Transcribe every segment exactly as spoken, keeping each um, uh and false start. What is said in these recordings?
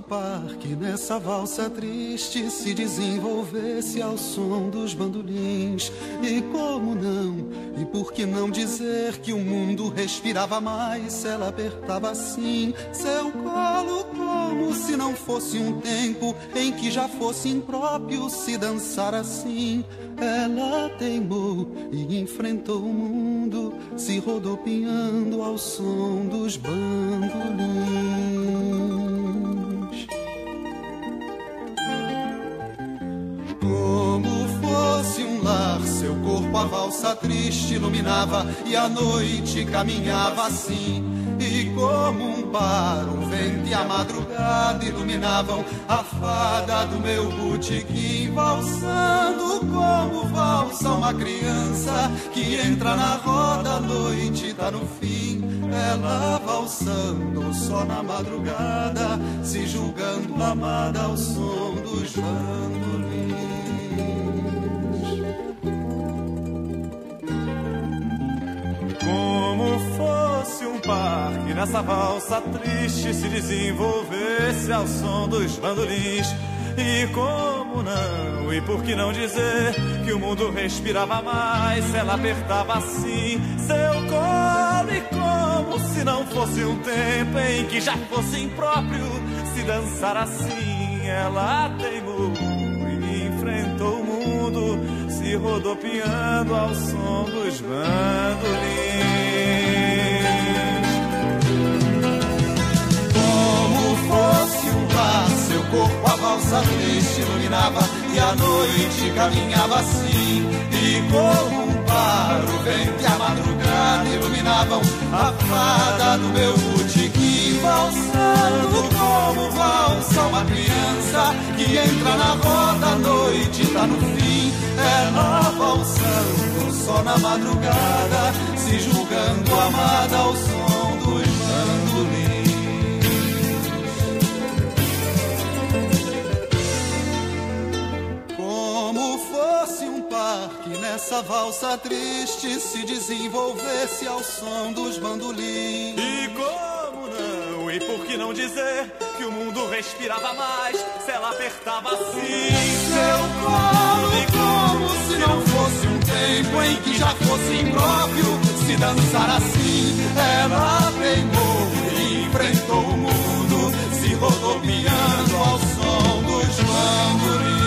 parque nessa valsa triste se desenvolvesse ao som dos bandolins. E como não, e por que não dizer que o mundo respirava mais se ela apertava assim seu colo, como se não fosse um tempo em que já fosse impróprio se dançar assim. Ela teimou e enfrentou o mundo, se rodopiando ao som dos bandolins. Como fosse um lar, seu corpo a valsa triste iluminava, e a noite caminhava assim. E como um bar, o vento e a madrugada iluminavam a fada do meu botequim, valsando como valsa uma criança que entra na roda, a noite tá no fim. Ela valsando só na madrugada, se julgando amada ao som dos bandolins. Como fosse um parque nessa valsa triste se desenvolvesse ao som dos bandolins. E como não, e por que não dizer que o mundo respirava mais se ela apertava assim seu colo. E como se não fosse um tempo em que já fosse impróprio se dançar assim. Ela teimou e enfrentou o mundo, se rodopiando ao som dos bandolins. Como fosse um lar, seu corpo a valsa triste iluminava, e a noite caminhava assim. E como um par, o vento e a madrugada iluminavam a fada do meu botequim, valsando como valsa uma criança que entra na roda, a noite tá no fim. Ela valsando só na madrugada, se julgando amada ao som dos bandolins. Como fosse um parque nessa valsa triste se desenvolvesse ao som dos bandolins. E como não, e por que não dizer que o mundo respirava mais se ela apertava assim seu colo. E como se não fosse um tempo em que já fosse impróprio se dançar assim. Ela teimou e enfrentou o mundo, se rodopiando ao som dos bandolins.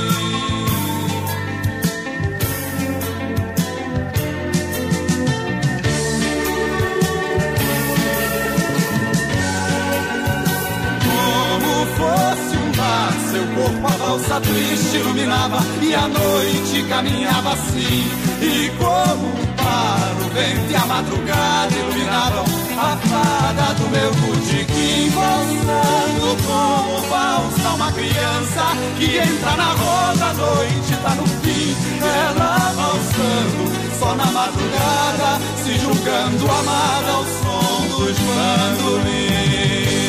Fosse um bar, seu corpo a valsa triste iluminava, e a noite caminhava assim. E como um par, o vento e a madrugada iluminavam a fada do meu botequim, valsando como valsa uma criança que entra na roda, a noite tá no fim. Ela valsando só na madrugada, se julgando amada ao som dos bandolins.